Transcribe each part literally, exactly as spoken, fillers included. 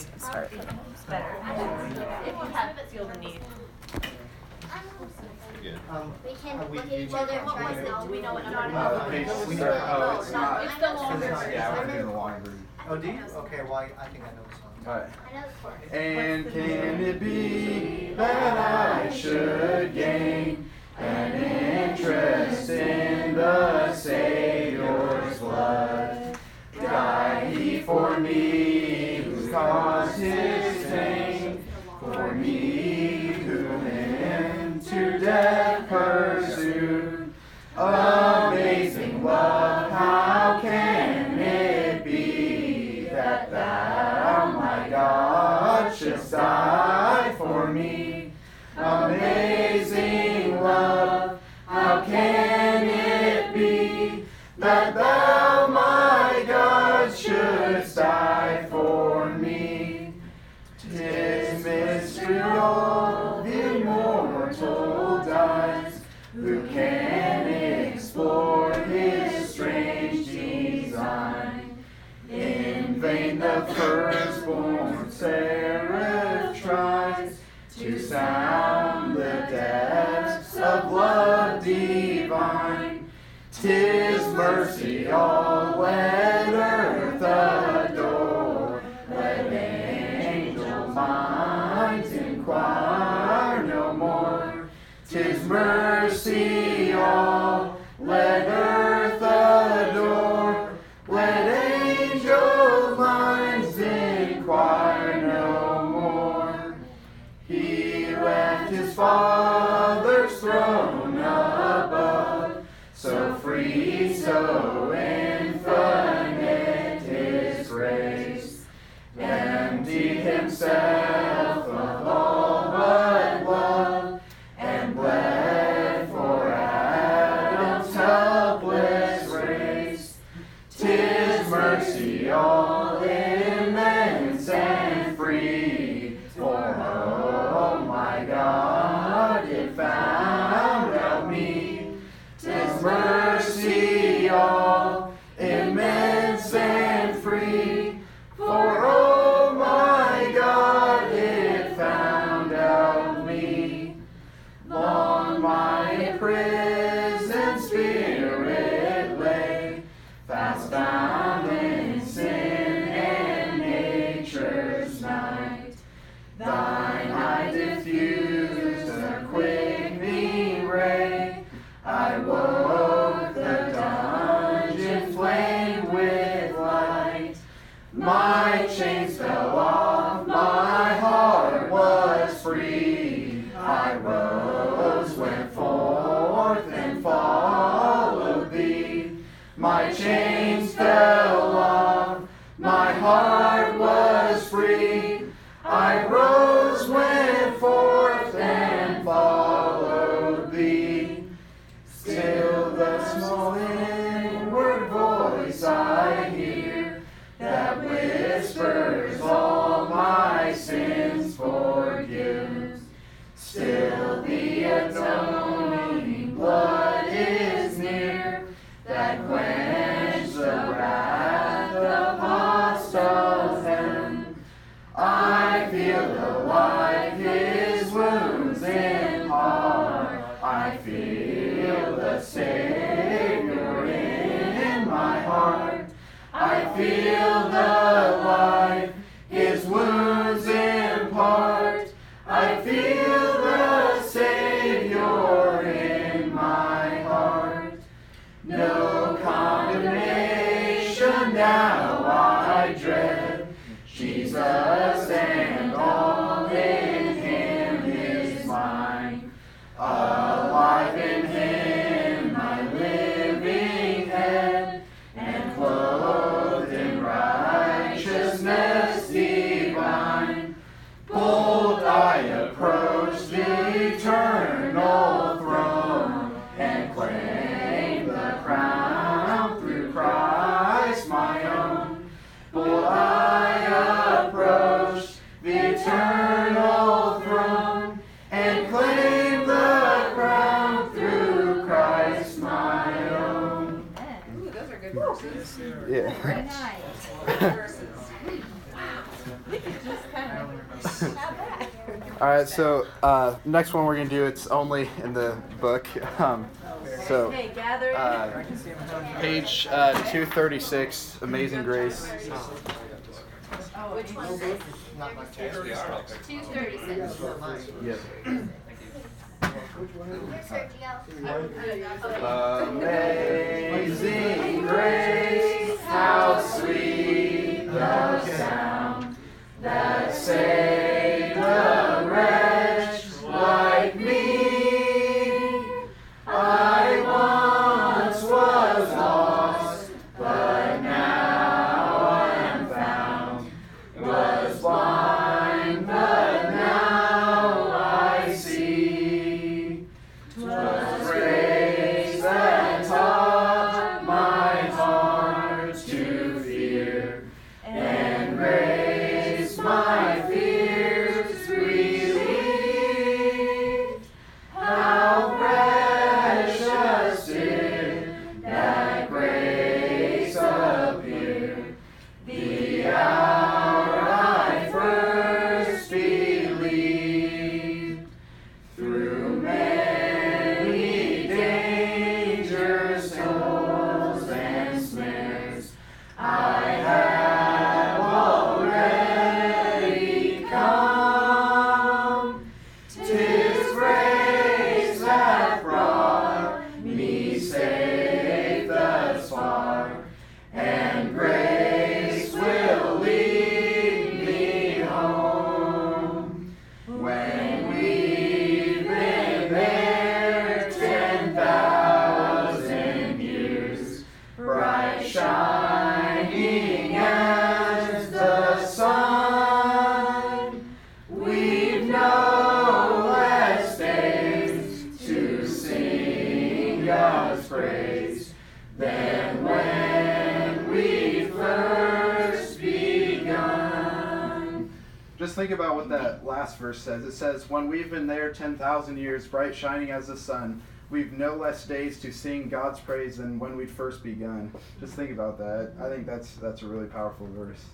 start for the homes. Better. If you have feel the need. Um, We can are we look at each other and What try was it? Do we know what number? Uh, Okay, we so, know- oh, it's not. It's the longer It's- version. Yeah, we're doing the long version. Oh, do you? Okay, well, I I think I know this one. Alright. I know the chorus. And can it be that I should gain an interest in the Savior's blood? Died he for me, who caused his pain, for me whom into death pursued. Amazing love, how can it be that thou, my God, shouldst die for me? Amazing love, how can it be that thou, my God, shouldst die for me? 'Tis mystery of immortal dies, who can explore his strange design? In vain the firstborn seraph tries to sound the depths of love divine. 'Tis mercy all let earth adore, let angel minds inquire no more. 'Tis mercy all let earth adore, let angel minds inquire no more. He left his Father's throne above, so free, so infinite his grace, emptied himself of all but love, and bled for Adam's helpless race. 'Tis mercy all immense and free, for oh my God, it found out me. 'Tis mercy all immense and free, for oh my God, it found out me. Long my prison spirit lay, fast bound in sin and nature's night. Thine eye diffused a quickening ray, I woke the dungeon flame with light. My chains fell off, my heart was free. I rose, went forth, and followed thee. My chains fell off, my heart was free. I rose, went forth, and followed thee. Still the small inward voice I hear, that whispers all my sins forgives. Still the atoning blood is near, that quench the wrath of hostile hem. I feel alive his wounds impart, I feel the Savior in my heart. I feel the life his wounds impart, I feel the Savior in my heart. No condemnation now I dread, Jesus and all in him is mine. Alive in him my living head, and clothed in righteousness divine. All right, so uh, next one we're gonna do. It's only in the book. Um, so Okay, gather. uh, page uh, two thirty-six, Amazing Grace. Which one is this? Not much. two thirty-six. Yep. Amazing grace, how sweet the sound that saved a wretch like me. I once was lost, but now I am found. Was blind, but now I see. 'Twas grace that taught my heart to fear, and grace my fears relieved. How precious did that grace appear, the hour I first believed. Through many dangers, toils, and snares, I have already come. 'Tis grace that brought me safe thus far, and grace will lead me home. When we've been there ten thousand years, bright shining as the sun, we've no less days to sing God's praise than when we first begun. Just think about what that last verse says. It says, "When we've been there ten thousand years, bright shining as the sun, we've no less days to sing God's praise than when we'd first begun." Just think about that. I think that's that's a really powerful verse.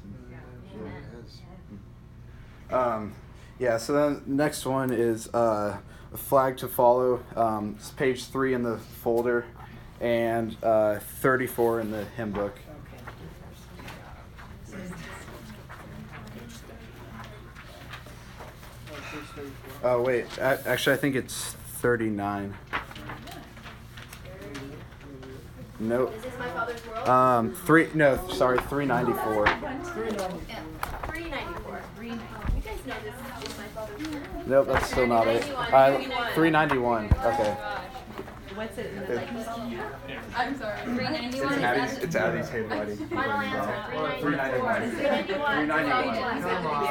Um, yeah. So then next one is uh, a flag to follow. Um, it's page three in the folder, and uh, thirty-four in the hymn book. Oh wait, a- actually I think it's thirty-nine. Nope. Is this My Father's World? Um, three. No, sorry, three ninety-four. Yeah, three ninety-four. You guys know this is My Father's World. Nope, that's still not it. Uh, three ninety-one. Okay. What's it in the like? I'm sorry. three ninety-one. It's Addie's. It's Addie's handwriting. Final answer. Three ninety-one. three ninety-one. Three ninety-one. Come on.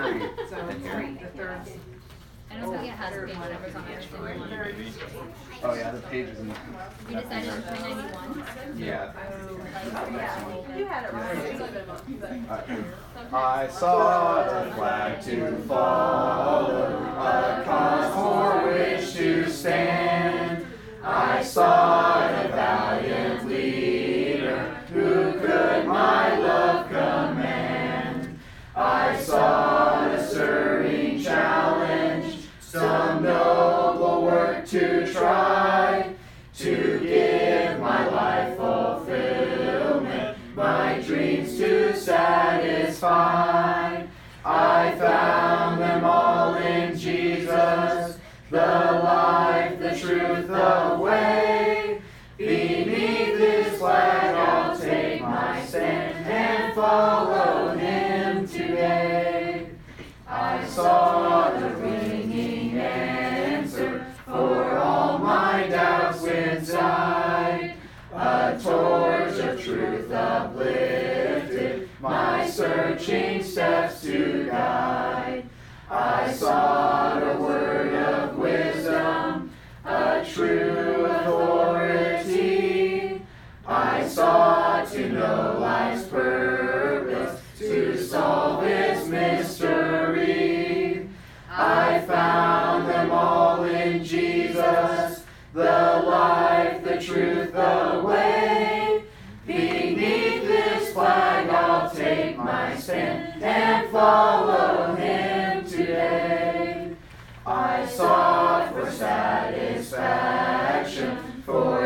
I don't think it has page numbers on every single one. Oh yeah, the page is in. You decided on three ninety-one? Yeah. You had it right. I saw the flag to follow, a cause for which to stand. I sought a valiant leader who could my love command. I sought a stirring challenge, some noble work to try, to give my life fulfillment, my dreams to satisfy. I found them all in Jesus, the life, the truth, the way. Beneath His flag I'll take my stand and follow Him today. I saw the ringing answer for all my doubts inside, a torch of truth uplifted, my searching steps to guide. I sought a word of wisdom, a true authority. I sought to know life's purpose, to solve its mystery. I found them all in Jesus, the life, the truth, the way. Beneath this flag I'll take my stand and follow Him today.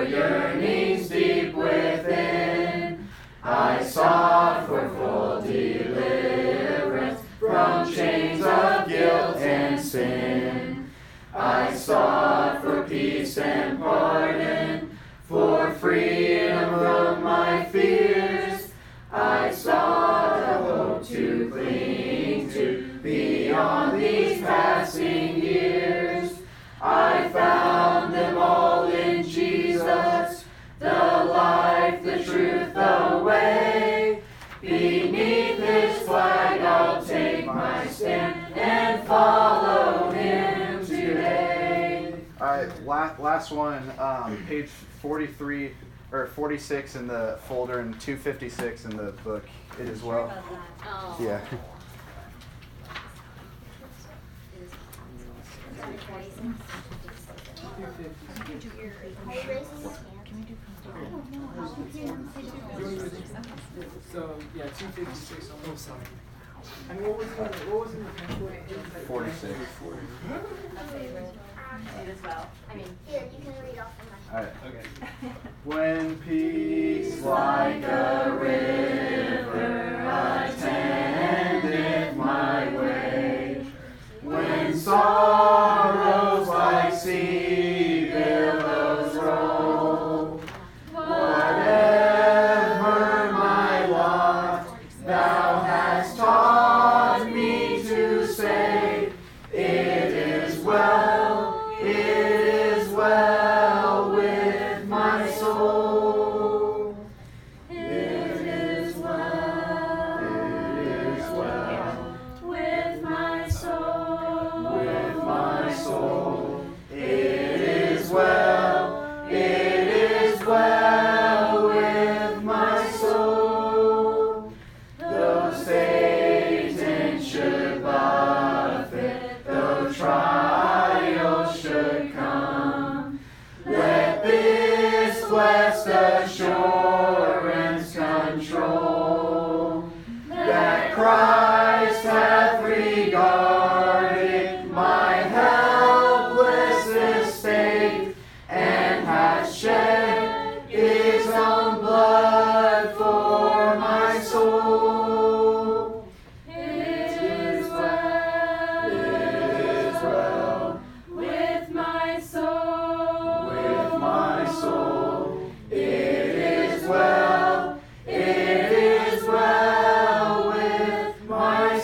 yearnings deep within. I sought for full deliverance from chains of guilt and sin. I sought for peace and pardon, for freedom from my fears. I sought a hope to cling to beyond these passing years. I found them all in Jesus, the life, the truth, the way. Beneath His flag I'll take my stand and follow Him today. All right, last, last one, um, page forty-three or forty-six in the folder and two fifty-six in the book it as well. Oh. Yeah. So, yeah, two fifty-six. Oh, sorry. And what was in the, what was in the pamphlet? forty-six. It as well. I mean, Here, you can read off of my. All right. Okay. When peace Like a river attendeth my way, when sorrows like sea billows roll, whatever my lot, Thou hast taught me to say, it is well, it is well with my soul. It is well, it is well with my soul, with my soul. It is well, it is well with my soul. Though Satan should buffet, though trials should come, let this blessed assurance control, that Christ hath regarded my helpless estate, and hath shed His own blood for my soul. It is well, it is well with my soul, with my soul. It is well, it is well with my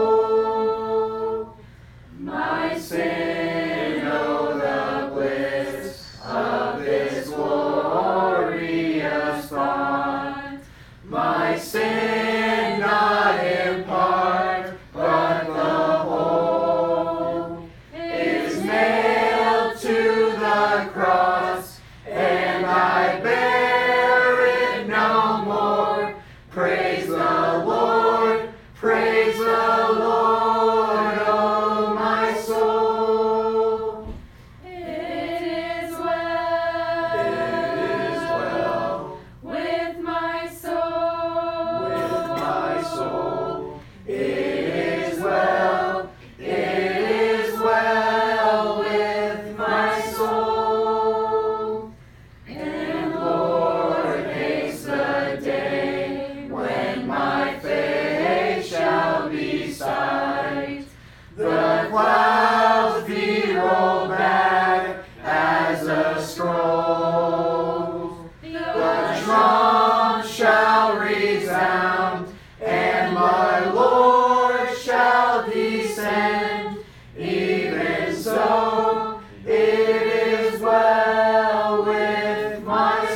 soul. My sin, oh the bliss of this glorious thought. My sin not in part, but the whole, is nailed to the cross, and I bear it no more. Praise the Lord, praise the Lord, oh my soul. It is well, it is well with my soul, with my soul. It is well, it is well with my soul. And Lord, haste the day when my faith shall be sight. The clouds be rolled back as a scroll. The drum shall resound, and my Lord shall descend. Even so, it is well with my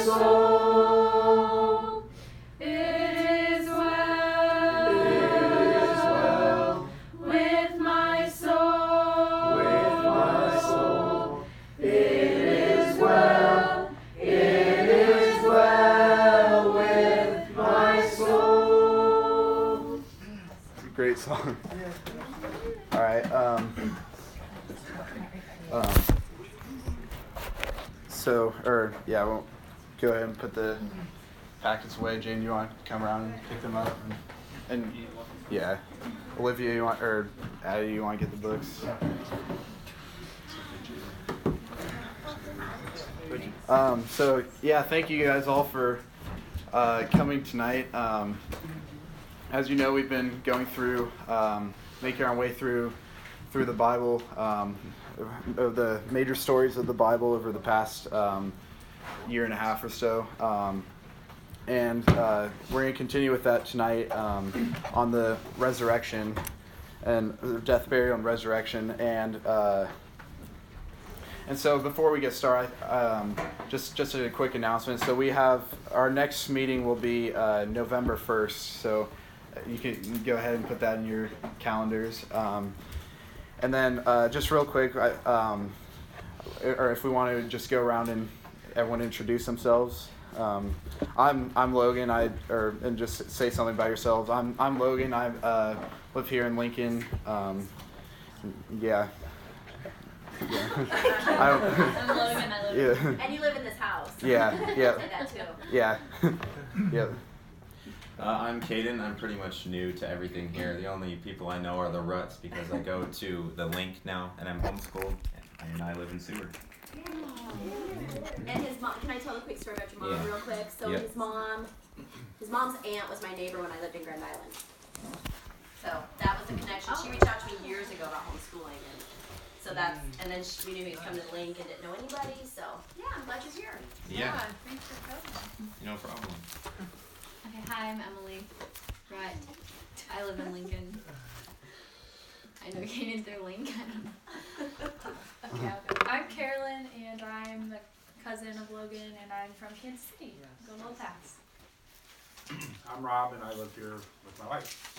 soul. It is well, it is well with my soul, with my soul. It is well, it is well with my soul. Great song. All right. Um, um, so, or yeah, we'll go ahead and put the packets away. Jane, you want to come around and pick them up? And, and yeah, Olivia, you want, or Addie, you want to get the books? Um, so yeah, thank you guys all for uh, coming tonight. Um, as you know, we've been going through, um, making our way through through the Bible, um, of the major stories of the Bible over the past um, year and a half or so. Um, and uh, we're going to continue with that tonight um, on the resurrection and death, burial, and resurrection. And uh, and so before we get started, um, just just a quick announcement. So we have our next meeting will be uh, November first. So you can, you can go ahead and put that in your calendars. Um, and then uh, just real quick, I, um, or if we want to just go around and everyone introduce themselves. Um, I'm I'm Logan. I or and just say something about yourselves. I'm I'm Logan. I uh, live here in Lincoln. Um, yeah. Yeah. I don't. I'm Logan. I live Yeah. And you live in this house. Yeah. Yeah. Say that too. Yeah. Yeah. Uh, I'm Caden. I'm pretty much new to everything here. The only people I know are the Ruts because I go to the Link now and I'm homeschooled and I live in Seward. And his mom, can I tell a quick story about your mom Yeah. real quick? So Yep. his mom, his mom's aunt was my neighbor when I lived in Grand Island. So that was the connection. She reached out to me years ago about homeschooling, and so that's, and then she, we knew he was coming to Link and didn't know anybody, so yeah, I'm glad you're here. Yeah, Thanks for coming. no problem. Okay, hi, I'm Emily. Right. I live in Lincoln. I know Kaden through Link. I don't know. Okay, I'm Carolyn, and I'm the cousin of Logan, and I'm from Kansas City. Go Little Pats. I'm Rob, and I live here with my wife.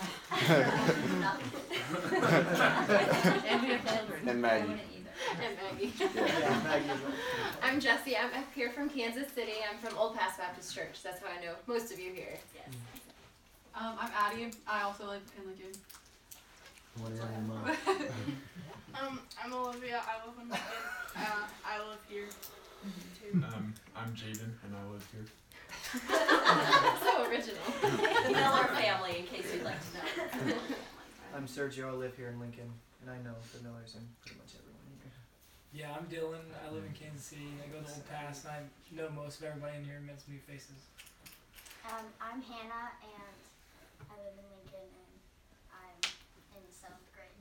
And we have children. And Maggie. I wouldn't either. And Maggie. Yeah, Maggie. I'm Jessie. I'm up here from Kansas City. I'm from Old Pass Baptist Church. That's how I know most of you here. Yes. Um, I'm Addie. I also live in Lincoln. What is your mom? Um, I'm Olivia. I live in Lincoln. Uh, I live here too. Um, I'm Jaden, and I live here. So original. You know our family, in case you'd like to know. I'm Sergio. I live here in Lincoln, and I know the Millers and pretty much everyone here. Yeah, I'm Dylan. I live in Kansas City. I go to Old Pass, and I know most of everybody in here and met some new faces. Um, I'm Hannah, and I live in Lincoln, and I'm in the seventh grade.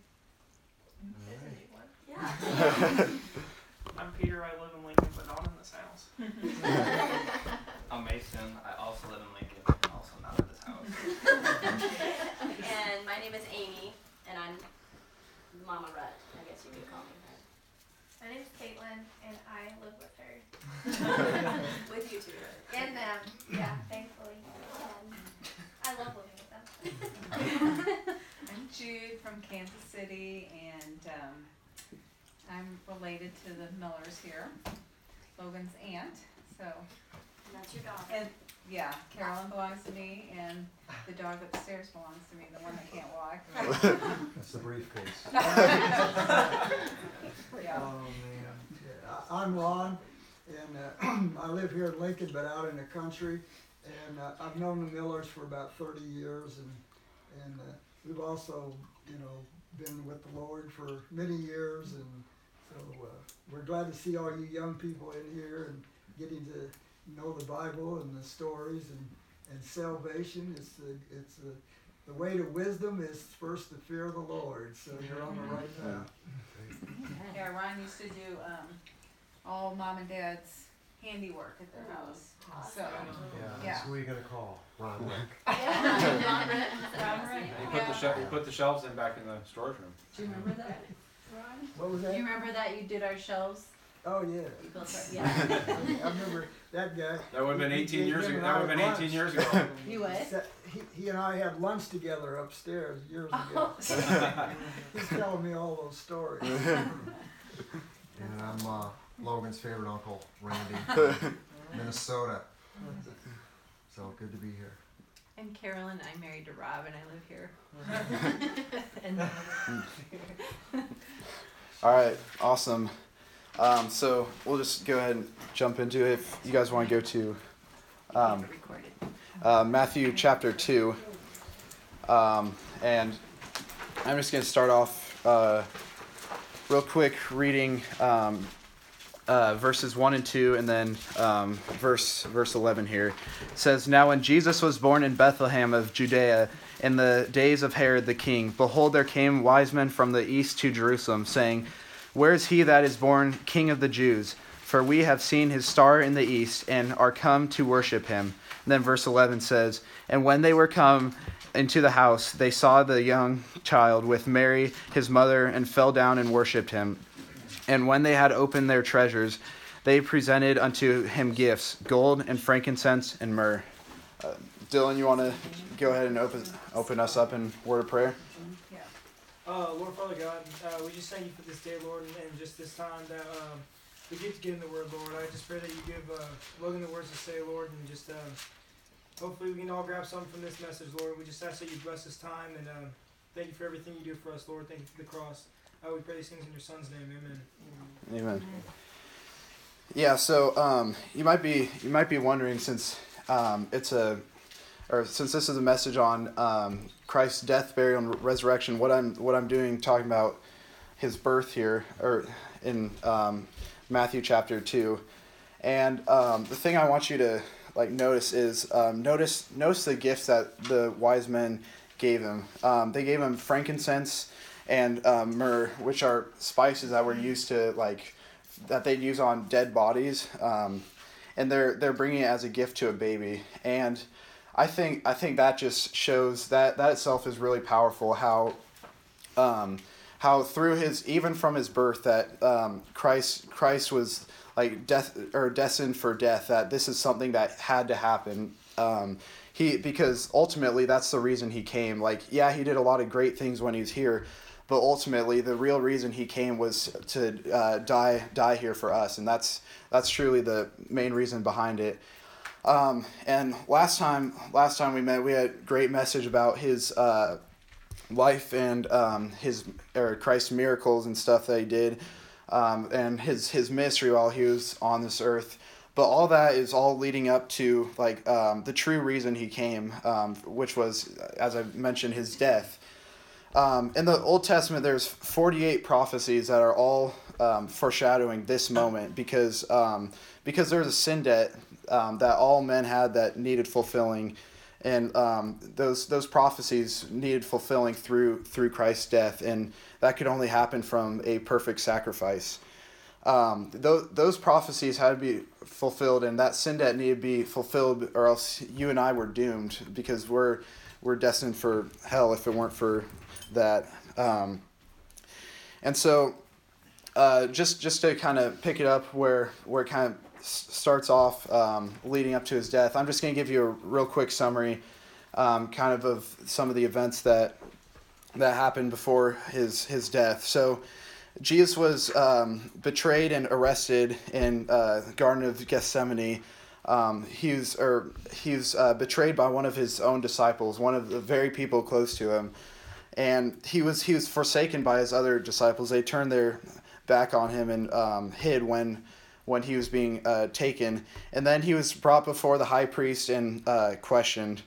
Yeah. I'm Peter. I live in Lincoln, but not in this house. I'm Mason. I also live in Lincoln, and also not in this house. And my name is Amy, and I'm Mama Rut, I guess you could call me her. My name's Caitlin, and I live with her. With you two. And them. Yeah, thankfully. Um, I love living with them. I'm Jude from Kansas City, and um, I'm related to the Millers here, Logan's aunt. So, And that's your dog. and yeah, Carolyn belongs to me, and the dog upstairs belongs to me, the one that can't walk. That's the briefcase. Yeah. Oh, man. Yeah, I- I'm Ron, and uh, I live here in Lincoln, but out in the country. And uh, I've known the Millers for about thirty years, and and uh, we've also, you know, been with the Lord for many years. And so uh, we're glad to see all you young people in here and getting to know the Bible and the stories and, and salvation. It's the it's the the way to wisdom is first the fear of the Lord. So you're on the right path. Yeah, Ron used to do um, all mom and dad's handiwork at their house. So, Yeah, yeah. that's who you're gonna call, Ron Rick. Ron Rick. Ron Rick. You put the shelf, you put the shelves in back in the storage room. Do you remember that? What was Do that? you remember that you did our shelves? Oh yeah. You built our, yeah. I remember that guy. That would have been He- eighteen he years gave ago. him That would have been out eighteen lunch. years ago. You what? Sa- He, he and I had lunch together upstairs years ago. Oh. He's telling me all those stories. And I'm uh, Logan's favorite uncle, Randy, Minnesota. So good to be here. I'm Carolyn. I'm married to Rob, and I live here. And All right, awesome. Um, so we'll just go ahead and jump into it. If you guys want to go to um, recorded. uh, Matthew chapter two, um, and I'm just going to start off uh, real quick reading um, uh, verses one and two, and then um, verse verse eleven here. It says, "Now when Jesus was born in Bethlehem of Judea, in the days of Herod the king, behold, there came wise men from the east to Jerusalem, saying, Where is he that is born King of the Jews? For we have seen his star in the east, and are come to worship him." And then verse eleven says, "And when they were come into the house, they saw the young child with Mary his mother, and fell down and worshipped him. And when they had opened their treasures, they presented unto him gifts, gold and frankincense and myrrh." Uh, Dylan, you want to go ahead and open open us up in word of prayer? Uh, Lord Father God, uh, we just thank you for this day, Lord, and, and just this time that um, we get to get in the Word, Lord. I just pray that you give uh, Logan the words to say, Lord, and just uh, hopefully we can all grab something from this message, Lord. We just ask that you bless this time, and uh, thank you for everything you do for us, Lord. Thank you for the cross. Uh, we pray these things in your Son's name, amen. Amen. Amen. Yeah, so um, you might be you might be wondering, since um, it's a or since this is a message on um, Christ's death, burial, and resurrection, what I'm what I'm doing talking about his birth here, or in um, Matthew chapter two, and um, the thing I want you to like notice is um, notice notice the gifts that the wise men gave him. Um, they gave him frankincense and um, myrrh, which are spices that were used to like that they'd use on dead bodies, um, and they're they're bringing it as a gift to a baby. And I think I think that just shows that that itself is really powerful. How, um, how through his even from his birth that um, Christ Christ was like death or destined for death. That this is something that had to happen. Um, he because ultimately that's the reason he came. Like yeah, he did a lot of great things when he was here, but ultimately the real reason he came was to uh, die die here for us, and that's that's truly the main reason behind it. Um, and last time, last time we met, we had a great message about his uh, life and um, his or Christ's miracles and stuff that he did, um, and his his ministry while he was on this earth. But all that is all leading up to like um, the true reason he came, um, which was, as I mentioned, his death. Um, in the Old Testament, there's forty-eight prophecies that are all um, foreshadowing this moment because um, because there's a sin debt. Um, that all men had that needed fulfilling, and um, those those prophecies needed fulfilling through through Christ's death, and that could only happen from a perfect sacrifice. Um, those those prophecies had to be fulfilled, and that sin debt needed to be fulfilled, or else you and I were doomed because we're we're destined for hell if it weren't for that. Um, and so, uh, just just to kind of pick it up where where it kind of starts off um, leading up to his death. I'm just going to give you a real quick summary um, kind of of some of the events that that happened before his his death. So Jesus was um, betrayed and arrested in uh, the Garden of Gethsemane. Um, he was or he was uh, betrayed by one of his own disciples, one of the very people close to him, and he was he was forsaken by his other disciples. They turned their back on him and um, hid when when he was being uh, taken. And then he was brought before the high priest and uh, questioned.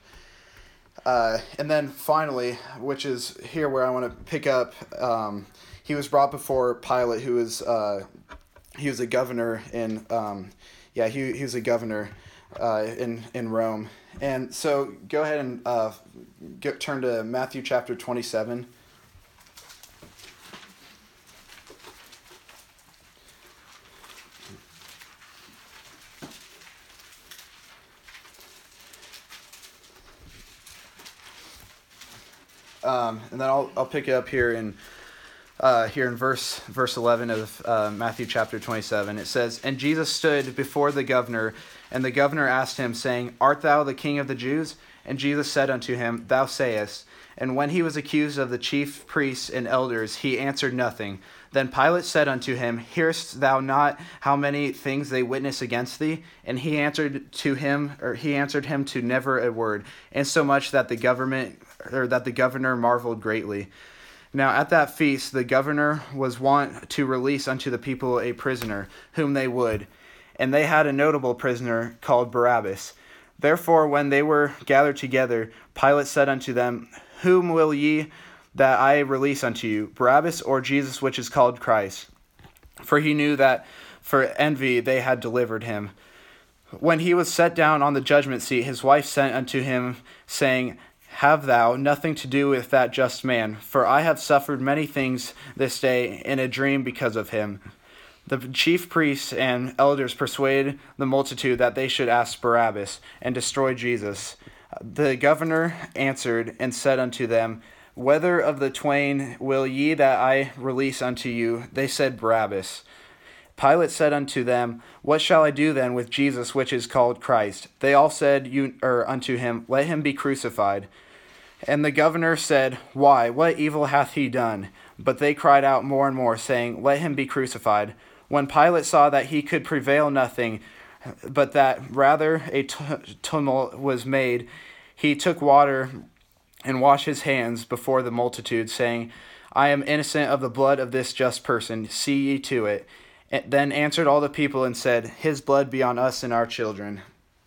Uh, and then finally, which is here where I want to pick up, um, he was brought before Pilate, who was uh, he was a governor in um, yeah he he was a governor uh, in in Rome. And so go ahead and uh, get, turn to Matthew chapter twenty-seven. Um, and then I'll I'll pick it up here in uh, here in verse verse eleven of uh, Matthew chapter twenty-seven. It says, "And Jesus stood before the governor, and the governor asked him, saying, Art thou the King of the Jews? And Jesus said unto him, Thou sayest. And when he was accused of the chief priests and elders, he answered nothing. Then Pilate said unto him, Hearest thou not how many things they witness against thee? And he answered to him, or he answered him to never a word, insomuch that the government or that the governor marveled greatly. Now at that feast the governor was wont to release unto the people a prisoner, whom they would. And they had a notable prisoner called Barabbas. Therefore when they were gathered together, Pilate said unto them, Whom will ye that I release unto you, Barabbas or Jesus, which is called Christ? For he knew that for envy they had delivered him. When he was set down on the judgment seat, his wife sent unto him, saying, Have thou nothing to do with that just man, for I have suffered many things this day in a dream because of him. The chief priests and elders persuaded the multitude that they should ask Barabbas, and destroy Jesus. The governor answered and said unto them, Whether of the twain will ye that I release unto you? They said, Barabbas. Pilate said unto them, What shall I do then with Jesus, which is called Christ? They all said you, or unto him, Let him be crucified. And the governor said, Why, what evil hath he done? But they cried out more and more, saying, Let him be crucified. When Pilate saw that he could prevail nothing, but that rather a tumult was made, he took water and washed his hands before the multitude, saying, I am innocent of the blood of this just person. See ye to it. Then answered all the people and said, His blood be on us and our children.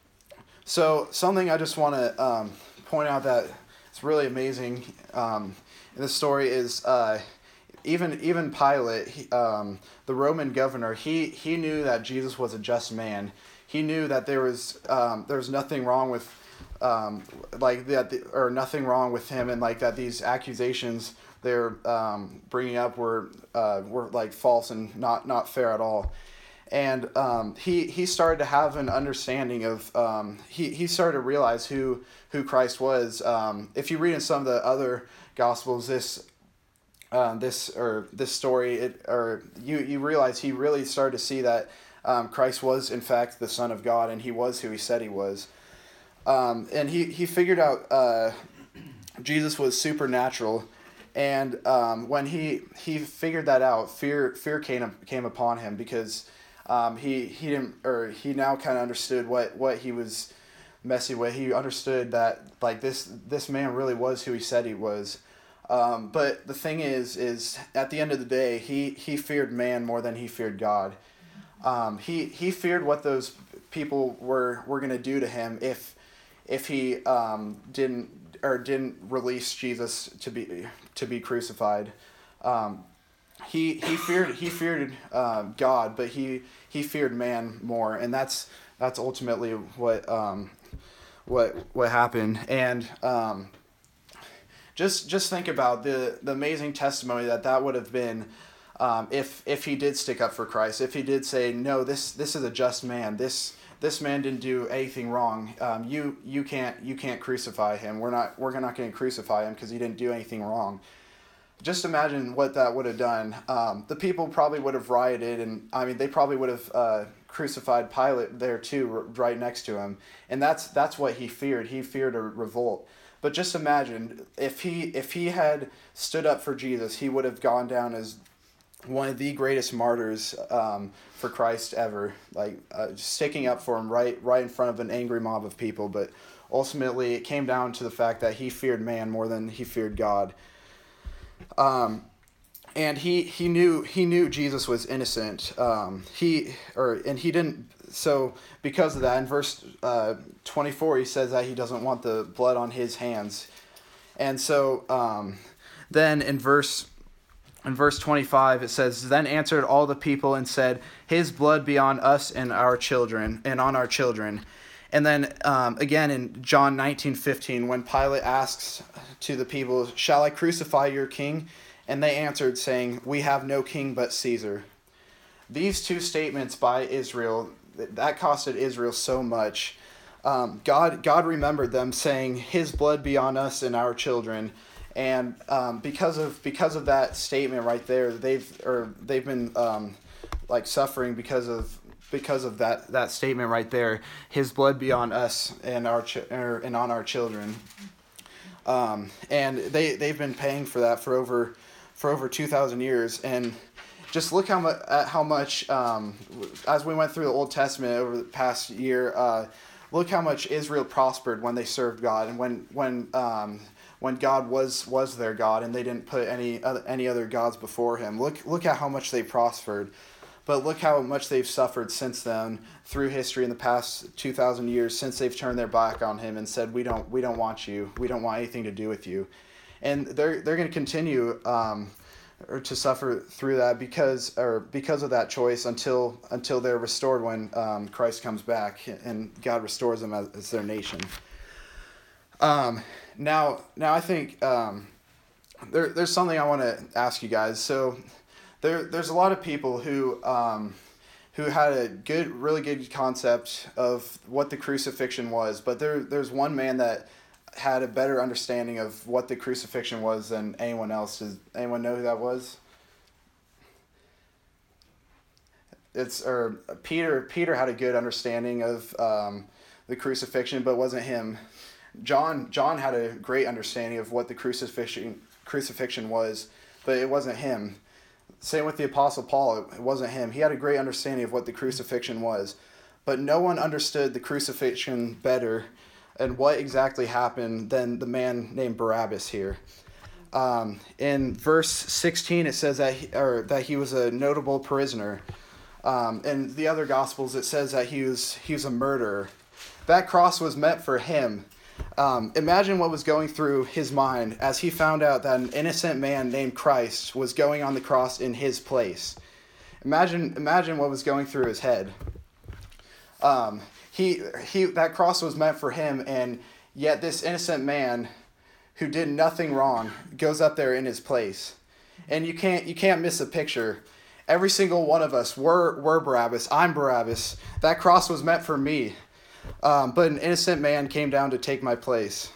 So something I just want to um, point out that it's really amazing um, in this story is uh, even even Pilate, he, um, the Roman governor, he he knew that Jesus was a just man. He knew that there was um, there was nothing wrong with um, like that, or nothing wrong with him, and like that these accusations they're um, bringing up were uh, were like false and not not fair at all. And um, he he started to have an understanding of um, he he started to realize who who Christ was. Um, if you read in some of the other Gospels, this um, this or this story, it or you you realize he really started to see that um, Christ was in fact the Son of God, and he was who he said he was. Um, and he he figured out uh, Jesus was supernatural. And um, when he he figured that out, fear fear came came upon him because um, he he didn't or he now kind of understood what, what he was messing with. He understood that like this this man really was who he said he was. Um, but the thing is is at the end of the day, he he feared man more than he feared God. Um, he he feared what those people were were gonna do to him if if he um, didn't. or didn't release Jesus to be to be crucified. Um, he he feared he feared uh, God, but he he feared man more, and that's that's ultimately what um, what what happened. And um, just just think about the the amazing testimony that that would have been um, if if he did stick up for Christ, if he did say, no, this this is a just man, this. This man didn't do anything wrong. Um, you you can't you can't crucify him. We're not we're not going to crucify him because he didn't do anything wrong. Just imagine what that would have done. Um, the people probably would have rioted, and I mean they probably would have uh, crucified Pilate there too, r- right next to him. And that's that's what he feared. He feared a revolt. But just imagine if he if he had stood up for Jesus, he would have gone down as one of the greatest martyrs um, for Christ ever, like uh, sticking up for him right right in front of an angry mob of people. But ultimately, it came down to the fact that he feared man more than he feared God. Um, and he he knew he knew Jesus was innocent. Um, he or and he didn't. So because of that, in verse uh, twenty-four, he says that he doesn't want the blood on his hands. And so um, then in verse. In verse twenty-five, it says, Then answered all the people and said, His blood be on us and our children, and on our children. And then um, again in John nineteen fifteen, when Pilate asks to the people, Shall I crucify your king? And they answered, saying, We have no king but Caesar. These two statements by Israel, that costed Israel so much. Um, God, God remembered them, saying, His blood be on us and our children. And um, because of because of that statement right there, they've or they've been um, like suffering because of because of that, that statement right there. His blood be on us and our ch- er, and on our children. Um, and they they've been paying for that for over for over two thousand years. And just look how much at how much um, as we went through the Old Testament over the past year. Uh, look how much Israel prospered when they served God, and when when um, when God was was their God, and they didn't put any other, any other gods before him. Look look at how much they prospered, but look how much they've suffered since then through history in the past two thousand years, since they've turned their back on him and said, we don't we don't want you, we don't want anything to do with you. And they're they're going to continue um, or to suffer through that because or because of that choice until until they're restored when um, Christ comes back and God restores them as, as their nation. Um, now, now I think um, there there's something I want to ask you guys. So there there's a lot of people who um, who had a good, really good concept of what the crucifixion was, but there there's one man that had a better understanding of what the crucifixion was than anyone else. Does anyone know who that was? It's or Peter. Peter had a good understanding of um, the crucifixion, but it wasn't him. John John had a great understanding of what the crucifixion crucifixion was, but it wasn't him. Same with the Apostle Paul. It wasn't him. He had a great understanding of what the crucifixion was, but no one understood the crucifixion better and what exactly happened than the man named Barabbas here. Um, in verse sixteen, it says that he, or that he was a notable prisoner. Um, in the other Gospels, it says that he was he was a murderer. That cross was meant for him. Um, imagine what was going through his mind as he found out that an innocent man named Christ was going on the cross in his place. Imagine imagine what was going through his head. Um, He, he, that cross was meant for him, and yet this innocent man who did nothing wrong goes up there in his place. And you can't, you can't miss a picture. Every single one of us, we're, we're Barabbas. I'm Barabbas. That cross was meant for me. Um, but an innocent man came down to take my place.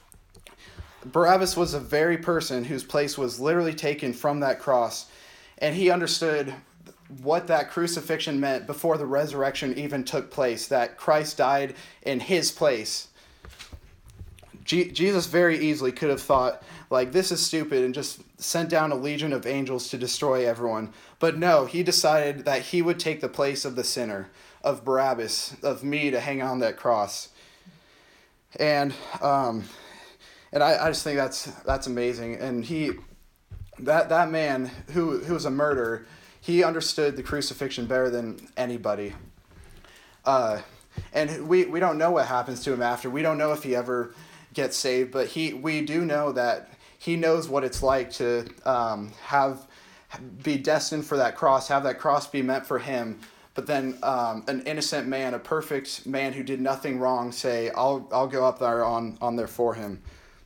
Barabbas was the very person whose place was literally taken from that cross, and he understood what that crucifixion meant before the resurrection even took place, that Christ died in his place. G- Jesus very easily could have thought, like, this is stupid and just sent down a legion of angels to destroy everyone. But no, he decided that he would take the place of the sinner, of Barabbas, of me, to hang on that cross. And um, and I, I just think that's that's amazing. And he, that that man who who was a murderer, he understood the crucifixion better than anybody. Uh, and we, we don't know what happens to him after. We don't know if he ever gets saved, but he we do know that he knows what it's like to um, have be destined for that cross, have that cross be meant for him. But then um, an innocent man, a perfect man who did nothing wrong, say, I'll I'll go up there on, on there for him.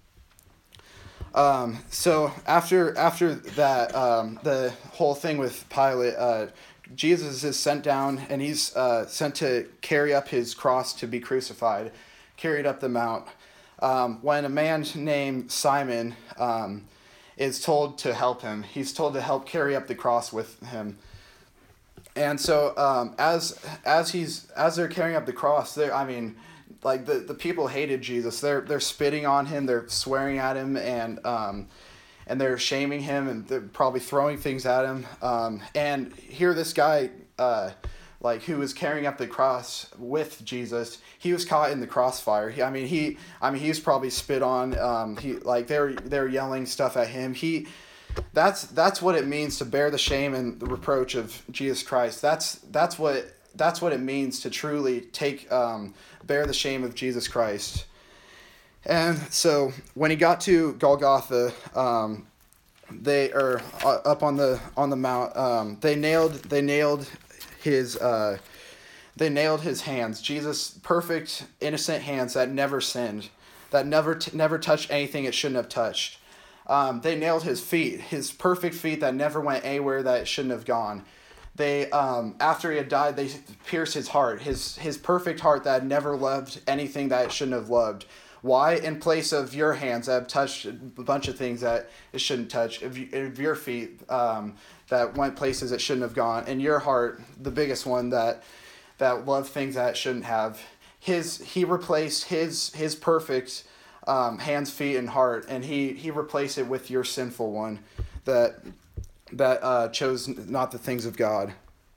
Um, so after after that, um, the whole thing with Pilate, uh, Jesus is sent down and he's uh, sent to carry up his cross to be crucified, carried up the mount. Um, when a man named Simon um, is told to help him, he's told to help carry up the cross with him. And so um, as as he's as they're carrying up the cross, there I mean. Like the, the people hated Jesus. They're they're spitting on him. They're swearing at him, and um, and they're shaming him, and they're probably throwing things at him. Um, and here this guy, uh, like who was carrying up the cross with Jesus, he was caught in the crossfire. He, I mean he I mean he was probably spit on. Um, he like they're they're yelling stuff at him. He that's that's what it means to bear the shame and the reproach of Jesus Christ. That's that's what. That's what it means to truly take, um, bear the shame of Jesus Christ. And so when he got to Golgotha, um, they are uh, up on the on the mount. Um, they nailed they nailed his uh, they nailed his hands. Jesus' perfect innocent hands that never sinned, that never t- never touched anything it shouldn't have touched. Um, they nailed his feet, his perfect feet that never went anywhere that it shouldn't have gone. They, um, after he had died, they pierced his heart, his his perfect heart that had never loved anything that it shouldn't have loved. Why? In place of your hands that have touched a bunch of things that it shouldn't touch, of, of your feet um, that went places it shouldn't have gone, and your heart, the biggest one that that loved things that it shouldn't have. His he replaced his his perfect um, hands, feet, and heart, and he he replaced it with your sinful one that. that uh, chose not the things of God.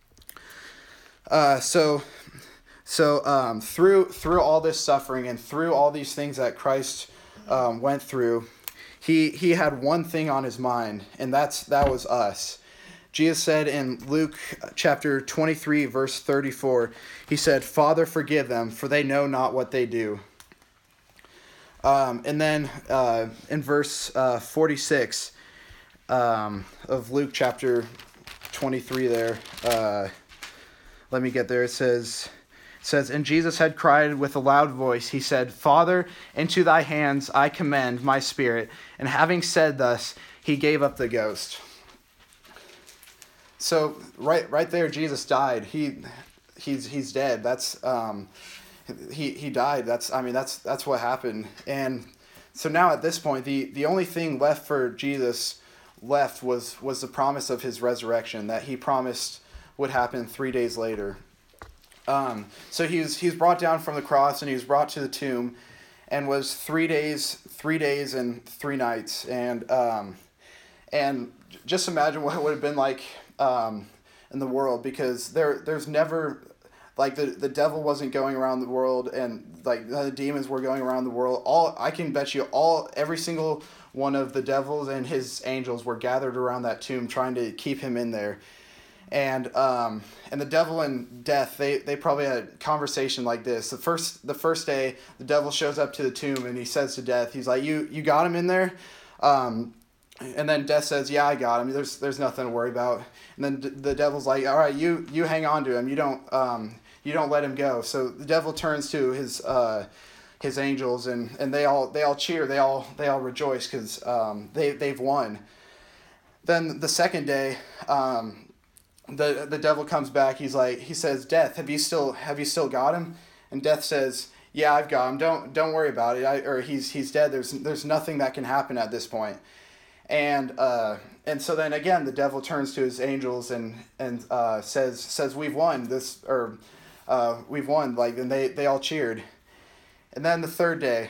Uh, so, so um, through through all this suffering and through all these things that Christ um, went through, he he had one thing on his mind, and that's that was us. Jesus said in Luke chapter twenty-three, verse thirty-four, he said, "Father, forgive them, for they know not what they do." Um, and then uh, in verse uh, forty-six. um, of Luke chapter twenty-three there. Uh, let me get there. It says, it says, and Jesus had cried with a loud voice. He said, Father, into thy hands I commend my spirit. And having said thus, he gave up the ghost. So right, right there, Jesus died. He, he's, he's dead. That's, um, he, he died. That's, I mean, that's, that's what happened. And so now at this point, the, the only thing left for Jesus left was, was the promise of his resurrection that he promised would happen three days later. Um, so he was, he was brought down from the cross and he was brought to the tomb and was three days, three days and three nights. And, um, and just imagine what it would have been like, um, in the world, because there, there's never, like the, the devil wasn't going around the world and like the demons were going around the world. All, I can bet you all, every single one of the devils and his angels were gathered around that tomb trying to keep him in there. And um, and the devil and death, they, they probably had a conversation like this. The first the first day, the devil shows up to the tomb and he says to death, he's like, you you got him in there? Um, and then death says, yeah, I got him. There's there's nothing to worry about. And then d- the devil's like, all right, you you hang on to him. You don't um you don't let him go. So the devil turns to his uh his angels and, and they all they all cheer. They all they all rejoice because um they they've won. Then the second day, um. The the devil comes back. He's like, he says, Death, have you still have you still got him? And Death says, yeah, I've got him. Don't don't worry about it. I, or he's he's dead. There's there's nothing that can happen at this point. And uh and so then again the devil turns to his angels and and uh says says we've won this or uh we've won like and they they all cheered. And then the third day,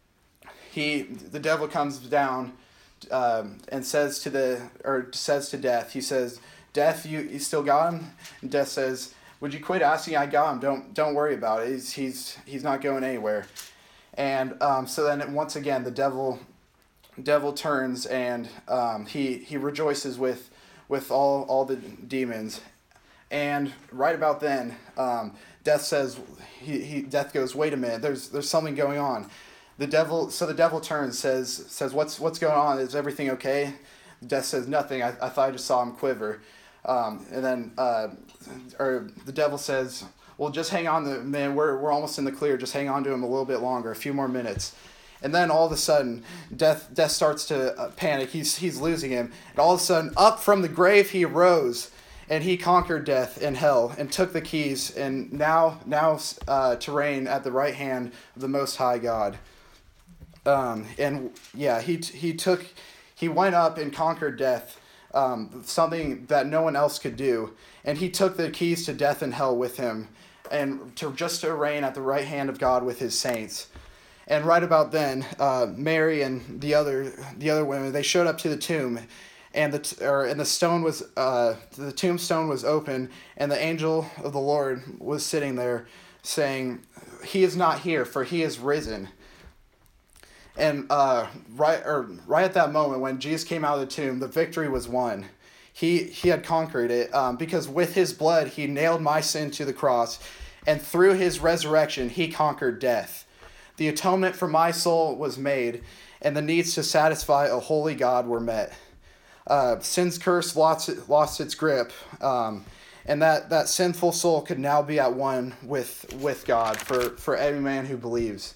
he the devil comes down um and says to the or says to Death, he says, Death, you, you still got him? And Death says, would you quit asking? I got him. Don't don't worry about it. He's he's he's not going anywhere. And um, so then once again the devil devil turns and um, he he rejoices with with all all the demons. And right about then, um, Death says he, he Death goes, wait a minute. There's there's something going on. The devil so the devil turns says says what's what's going on? Is everything okay? Death says nothing. I I thought I just saw him quiver. Um, and then, uh, or the devil says, well, just hang on to man. We're, we're almost in the clear. Just hang on to him a little bit longer, a few more minutes. And then all of a sudden, death, death starts to uh, panic. He's, he's losing him. And all of a sudden, up from the grave, he rose and he conquered death and hell and took the keys and now, now, uh, to reign at the right hand of the Most High God. Um, and yeah, he, he took, he went up and conquered death. Um, something that no one else could do. And he took the keys to death and hell with him and to just to reign at the right hand of God with his saints. And right about then, uh, Mary and the other the other women, they showed up to the tomb and the t- or and the stone was uh, the tombstone was open and the angel of the Lord was sitting there saying, he is not here, for he is risen. And uh, right or right at that moment when Jesus came out of the tomb, the victory was won. He he had conquered it um, because with his blood he nailed my sin to the cross, and through his resurrection he conquered death. The atonement for my soul was made, and the needs to satisfy a holy God were met. Uh, sin's curse lost lost its grip, um, and that, that sinful soul could now be at one with with God for, for every man who believes.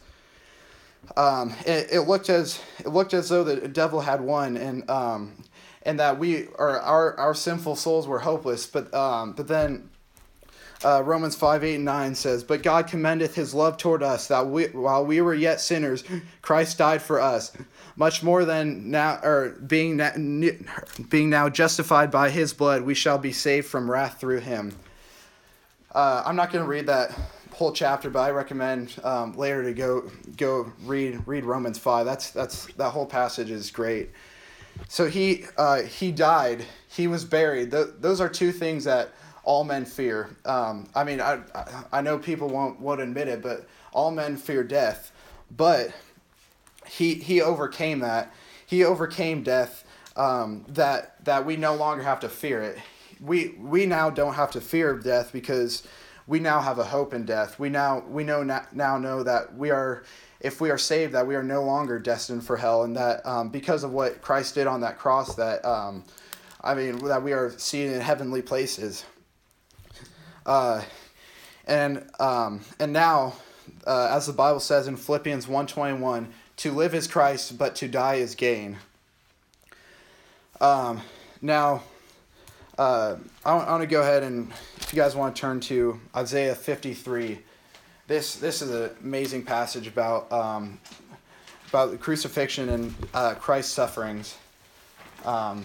Um, it, it looked as it looked as though the devil had won, and um, and that we or our our sinful souls were hopeless. But um, but then uh, Romans five eight and nine says, "But God commendeth His love toward us, that we, while we were yet sinners, Christ died for us. Much more than now, or being na- being now justified by His blood, we shall be saved from wrath through Him." Uh, I'm not going to read that whole chapter, but I recommend um, later to go go read read Romans five. That's that's that whole passage is great. So he uh, he died. He was buried. Th- those are two things that all men fear. Um, I mean, I I know people won't won't admit it, but all men fear death. But he he overcame that. He overcame death. Um, that that we no longer have to fear it. We we now don't have to fear death because we now have a hope in death. We now we know now know that we are, if we are saved, that we are no longer destined for hell, and that um, because of what Christ did on that cross, that um, I mean that we are seated in heavenly places. Uh, and um, and now, uh, as the Bible says in Philippians one twenty-one, to live is Christ, but to die is gain. Um, now, uh, I want, I want to go ahead and, if you guys want to turn to Isaiah fifty-three, this this is an amazing passage about um, about the crucifixion and uh, Christ's sufferings. Um,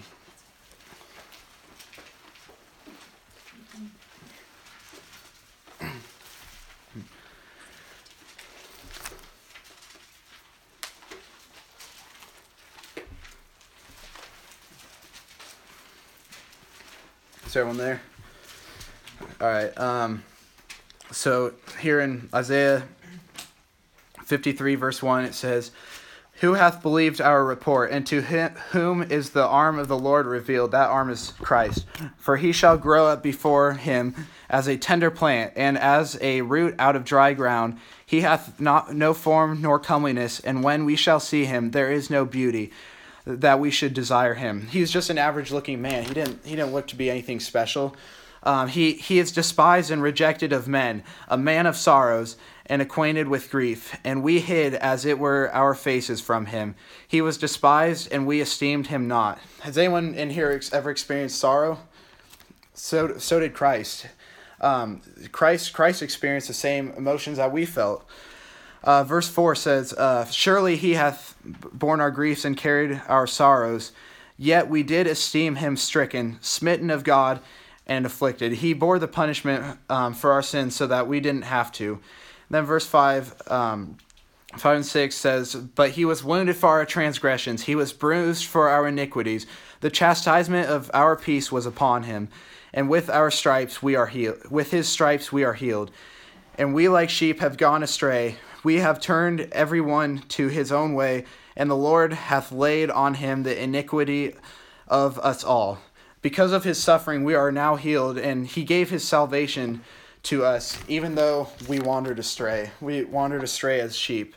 Is everyone there? All right. Um, so here in Isaiah fifty-three, verse one, it says, "Who hath believed our report, and to him, whom is the arm of the Lord revealed?" That arm is Christ. "For he shall grow up before him as a tender plant, and as a root out of dry ground. He hath not no form nor comeliness, and when we shall see him, there is no beauty that we should desire him." He's just an average-looking man. He didn't he didn't look to be anything special. Um, he, he is despised and rejected of men, a man of sorrows and acquainted with grief, and we hid as it were our faces from him. He was despised, and we esteemed him not. Has anyone in here ex- ever experienced sorrow? So so did Christ. Um, Christ Christ experienced the same emotions that we felt. Uh, verse four says, uh, "Surely he hath borne our griefs and carried our sorrows, yet we did esteem him stricken, smitten of God, and afflicted." He bore the punishment um, for our sins so that we didn't have to. Then verse five, um, five and six says, "But he was wounded for our transgressions, he was bruised for our iniquities. The chastisement of our peace was upon him, and with our stripes we are healed. With his stripes we are healed. And we like sheep have gone astray. We have turned every one to his own way, and the Lord hath laid on him the iniquity of us all. Because of his suffering we are now healed, and he gave his salvation to us, even though we wandered astray. We wandered astray as sheep."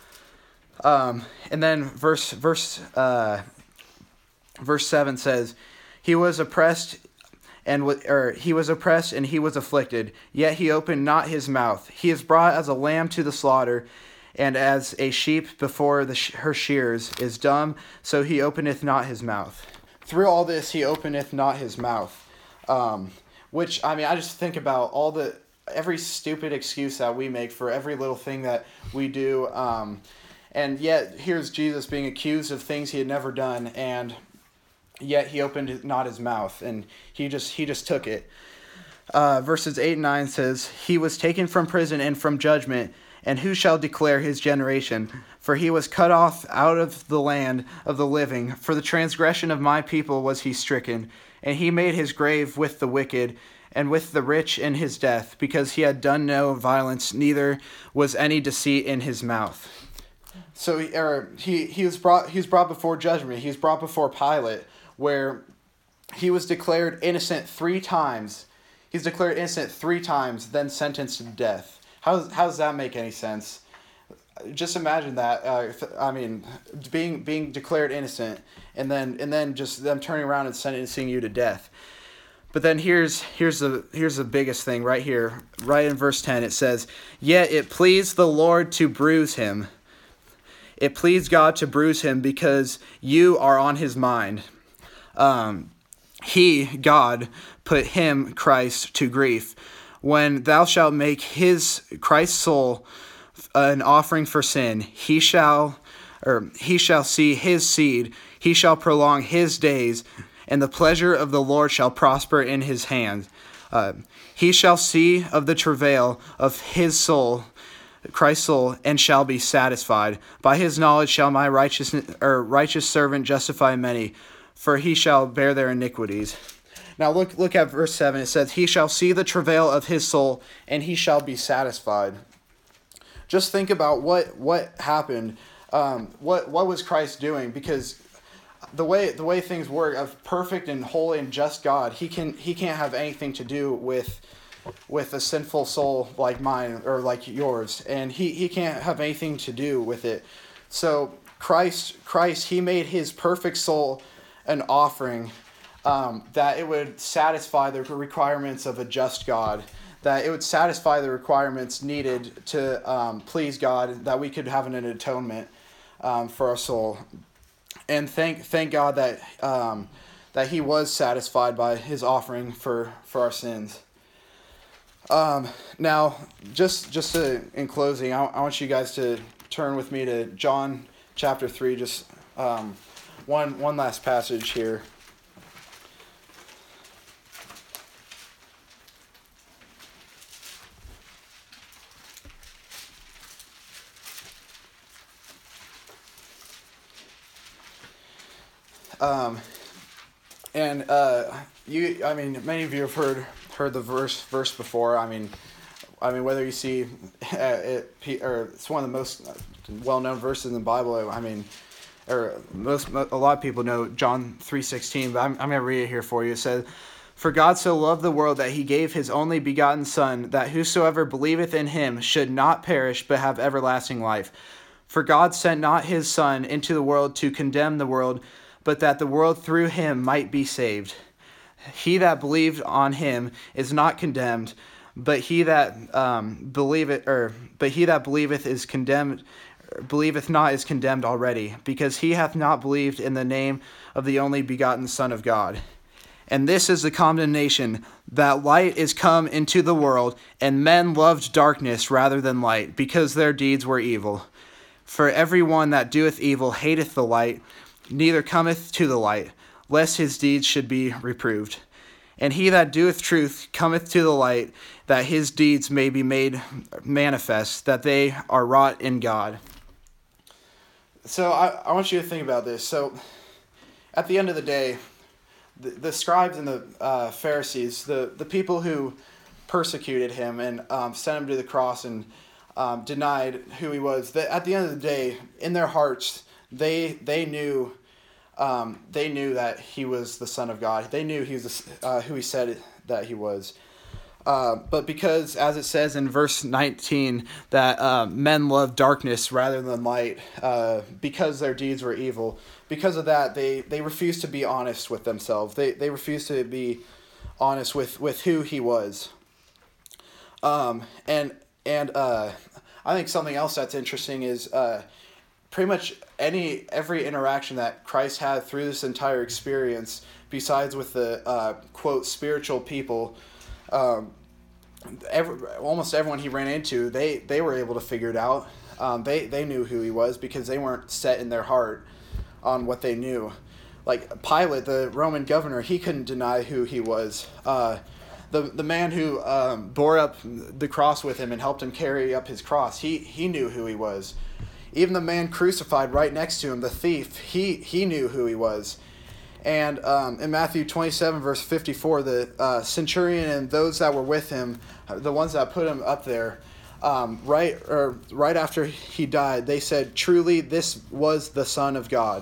Um, and then verse verse uh, verse seven says, "He was oppressed and or he was oppressed and he was afflicted, yet he opened not his mouth. He is brought as a lamb to the slaughter, and as a sheep before the sh- her shears is dumb, so he openeth not his mouth." Through all this, he openeth not his mouth. Um, which, I mean, I just think about all the, every stupid excuse that we make for every little thing that we do. Um, and yet, here's Jesus being accused of things he had never done, and yet he opened not his mouth, and he just he just took it. Uh, verses eight and nine says, "He was taken from prison and from judgment, and who shall declare his generation? For he was cut off out of the land of the living. For the transgression of my people was he stricken. And he made his grave with the wicked, and with the rich in his death, because he had done no violence, neither was any deceit in his mouth." So he, or he, he was brought he was brought before judgment. He was brought before Pilate, where he was declared innocent three times. He's declared innocent three times, then sentenced to death. How how does that make any sense? Just imagine that. Uh, if, I mean, being being declared innocent, and then and then just them turning around and sentencing you to death. But then here's here's the here's the biggest thing right here, right in verse ten. It says, "Yet it pleased the Lord to bruise him. It pleased God to bruise him, because you are on his mind." Um, he, God, put him, Christ, to grief. When thou shalt make his, Christ's soul, an offering for sin, he shall, or he shall see his seed, he shall prolong his days, and the pleasure of the Lord shall prosper in his hand. Uh, he shall see of the travail of his soul, Christ's soul, and shall be satisfied. By his knowledge shall my righteous, or righteous servant justify many, for he shall bear their iniquities. Now look look at verse seven. It says, "He shall see the travail of his soul, and he shall be satisfied." Just think about what what happened. Um, what what was Christ doing? Because the way the way things work, of perfect and holy and just God, he can he can't have anything to do with with a sinful soul like mine or like yours, and he, he can't have anything to do with it. So Christ, Christ, he made his perfect soul an offering um, that it would satisfy the requirements of a just God, that it would satisfy the requirements needed to um, please God, that we could have an atonement um, for our soul. And thank thank God that um, that he was satisfied by his offering for, for our sins. Um, now, just just to, in closing, I, I want you guys to turn with me to John chapter three, just um, one one last passage here. Um, and uh, you, I mean, many of you have heard heard the verse verse before. I mean, I mean, whether you see uh, it, or it's one of the most well known verses in the Bible. I mean, or most a lot of people know John three sixteen, but I'm I'm gonna read it here for you. It says, "For God so loved the world that he gave his only begotten Son, that whosoever believeth in him should not perish but have everlasting life. For God sent not his Son into the world to condemn the world, but that the world through him might be saved. He that believed on him is not condemned, but he that um, believeth, or but he that believeth is condemned, believeth not is condemned already, because he hath not believed in the name of the only begotten Son of God. And this is the condemnation, that light is come into the world, and men loved darkness rather than light, because their deeds were evil. For every one that doeth evil hateth the light, neither cometh to the light, lest his deeds should be reproved. And he that doeth truth cometh to the light, that his deeds may be made manifest, that they are wrought in God." So I, I want you to think about this. So at the end of the day, the, the scribes and the uh, Pharisees, the, the people who persecuted him and um, sent him to the cross and um, denied who he was, that at the end of the day, in their hearts, they they knew um, they knew that he was the Son of God. They knew he was uh, who he said that he was. Uh, but because, as it says in verse nineteen, that uh, men love darkness rather than light, uh, because their deeds were evil, because of that, they, they refused to be honest with themselves. They they refused to be honest with, with who he was. Um, and and uh, I think something else that's interesting is uh, pretty much any every interaction that Christ had through this entire experience, besides with the uh, quote spiritual people. Um, every, almost everyone he ran into, they, they were able to figure it out. Um, they, they knew who he was because they weren't set in their heart on what they knew. Like Pilate, the Roman governor, he couldn't deny who he was. Uh, the the man who um, bore up the cross with him and helped him carry up his cross, he, he knew who he was. Even the man crucified right next to him, the thief, he, he knew who he was. And um, in Matthew twenty-seven, verse fifty-four, the uh, centurion and those that were with him, the ones that put him up there, um, right or right after he died, they said, "Truly, this was the Son of God."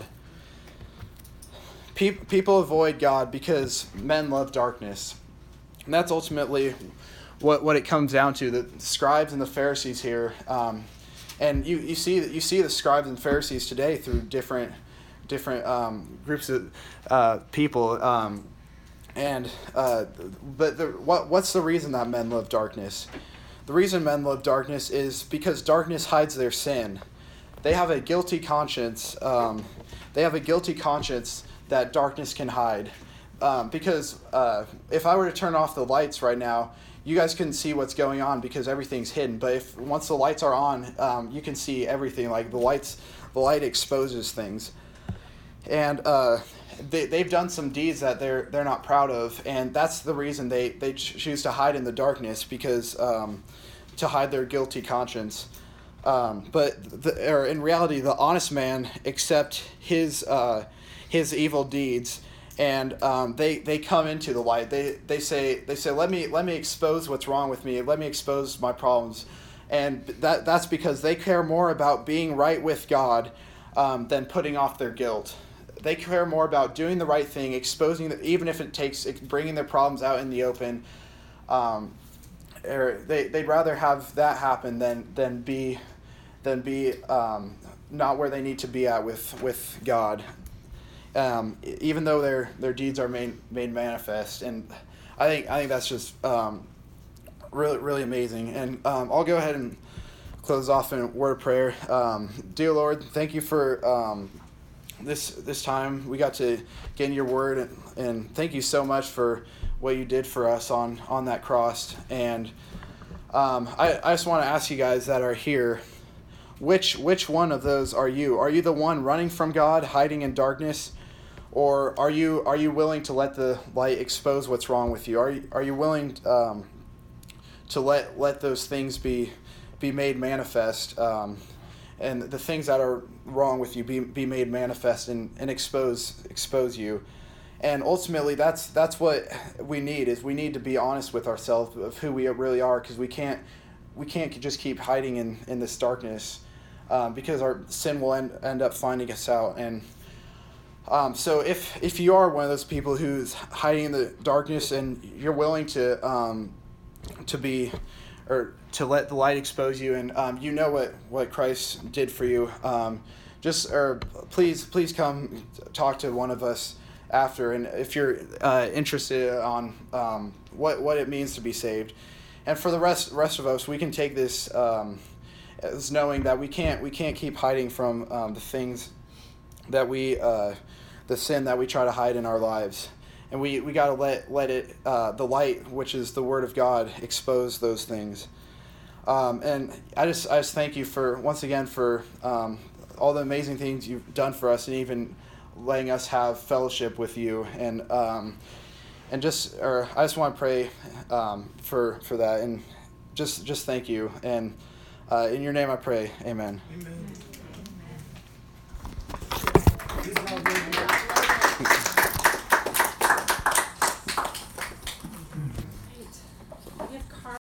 Pe- people avoid God because men love darkness. And that's ultimately what, what it comes down to. The scribes and the Pharisees here, um, and you, you see you see the scribes and Pharisees today through different different um, groups of uh, people, um, and uh, but the, what what's the reason that men love darkness? The reason men love darkness is because darkness hides their sin. They have a guilty conscience. Um, they have a guilty conscience that darkness can hide. Um, because uh, if I were to turn off the lights right now, you guys couldn't see what's going on because everything's hidden. But if once the lights are on, um, you can see everything. Like the lights, the light exposes things. And uh, they, they've done some deeds that they're they're not proud of, and that's the reason they, they choose to hide in the darkness, because um, to hide their guilty conscience. Um, but the, or in reality, the honest man accept his uh, his evil deeds, and um, they they come into the light. They they say they say let me let me expose what's wrong with me. Let me expose my problems, and that that's because they care more about being right with God um, than putting off their guilt. They care more about doing the right thing, exposing, the, even if it takes bringing their problems out in the open, um, or they they'd rather have that happen than than be than be um, not where they need to be at with with God. Um, even though their their deeds are made made manifest, and I think I think that's just um, really really amazing. And um, I'll go ahead and close off in a word of prayer. Um, dear Lord, thank you for um, this this time we got to get in your word, and, and thank you so much for what you did for us on on that cross. And um, I I just want to ask you guys that are here, which which one of those are you? Are you the one running from God, hiding in darkness? Or are you are you willing to let the light expose what's wrong with you? Are you, are you willing um, to let let those things be be made manifest, um, and the things that are wrong with you be be made manifest and, and expose expose you? And ultimately, that's that's what we need is we need to be honest with ourselves of who we really are, because we can't we can't just keep hiding in, in this darkness, um, because our sin will end, end up finding us out. And Um, so if if you are one of those people who's hiding in the darkness and you're willing to um, to be or to let the light expose you, and um, you know what, what Christ did for you, um, just or please please come talk to one of us after. And if you're uh, interested on um, what what it means to be saved, and for the rest rest of us, we can take this um, as knowing that we can't we can't keep hiding from um, the things that we uh, the sin that we try to hide in our lives, and we, we got to let let it uh, the light, which is the Word of God, expose those things. Um, and I just I just thank you for once again for um, all the amazing things you've done for us, and even letting us have fellowship with you, and um, and just or I just want to pray um, for for that, and just just thank you, and uh, in your name I pray, amen. Amen.